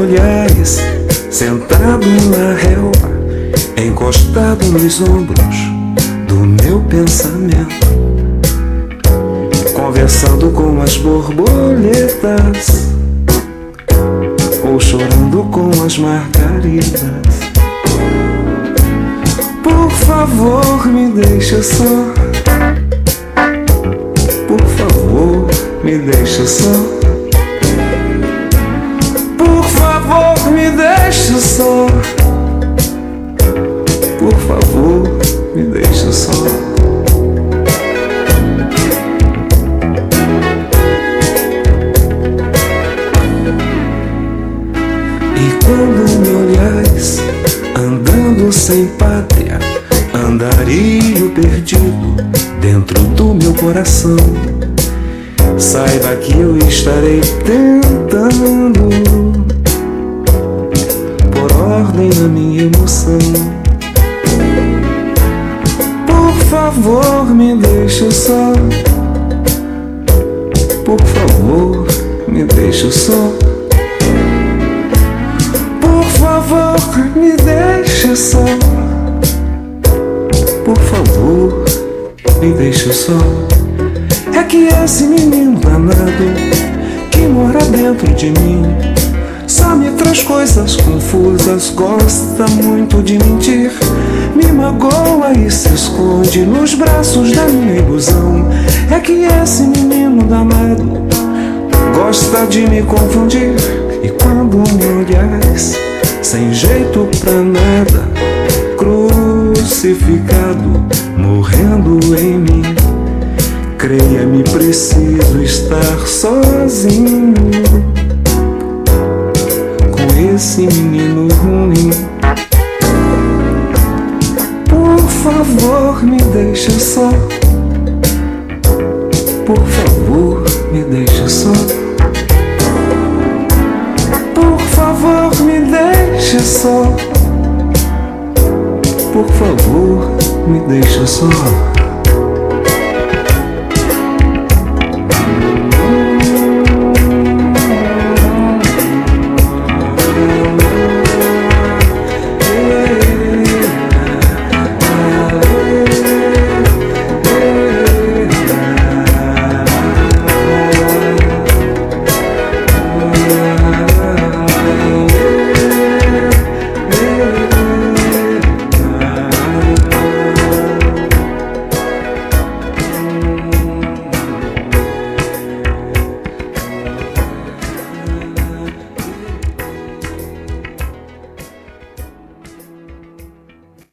olhares, sentado na relva, encostado nos ombros do meu pensamento, conversando com as borboletas ou chorando com as margaridas. Por favor, me deixa só. Por favor, me deixa só. Por favor, me deixa só. Por favor, me deixa só. E quando me olhares, andando sem pátria, andarilho perdido dentro do meu coração, saiba que eu estarei tentando por ordem da minha emoção. Por favor, me deixa só. Por favor, me deixa só. Por favor, me deixa só. Por favor, me deixa só. É que esse menino danado que mora dentro de mim só me traz coisas confusas, gosta muito de mentir, me magoa e se esconde nos braços da minha ilusão. É que esse menino danado gosta de me confundir, e quando me olhares, sem jeito pra nada, crucificado, morrendo em mim, creia-me, preciso estar sozinho com esse menino ruim. Por favor, me deixa só. Por favor, me deixa só. Por favor, me deixa só. Por favor, me deixa só.